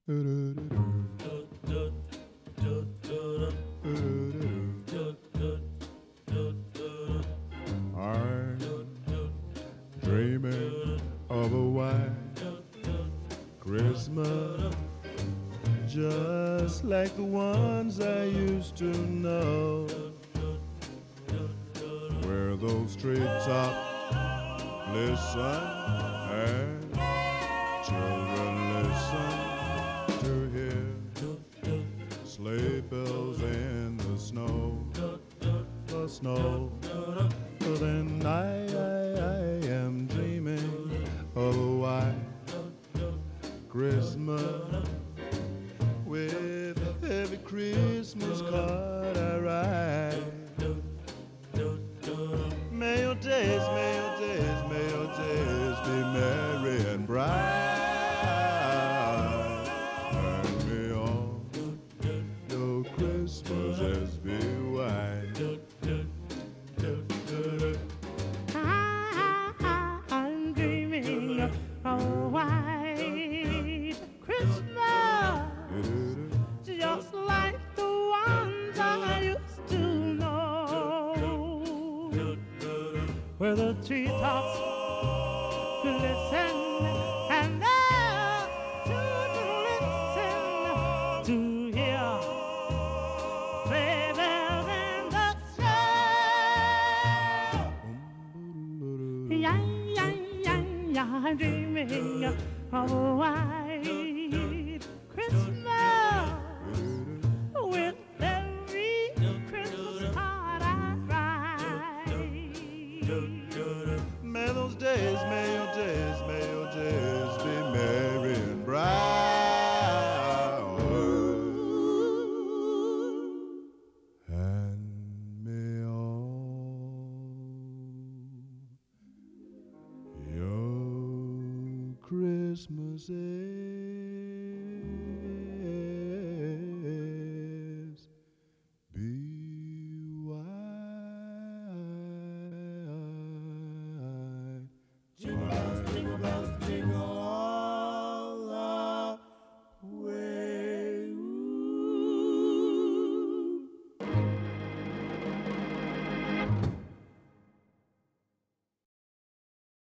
I'm dreaming of a white Christmas, just like the ones I used to know, where those treetops listen and children listen to hear sleigh bells in the snow, the snow. Then I am dreaming of a white Christmas, with every Christmas card I write. May your days, may your days, may your days be merry and bright, and may all your Christmases be white. I'm dreaming of a white Christmas, just like the ones I used to know, where the treetops glisten and the children listen to hear sleigh bells in the snow. Yeah, yeah, yeah, yeah, I'm dreaming of a white Christmas, with every Christmas card I write. May those days, may your days, may your days be merry and bright, and may all your Christmases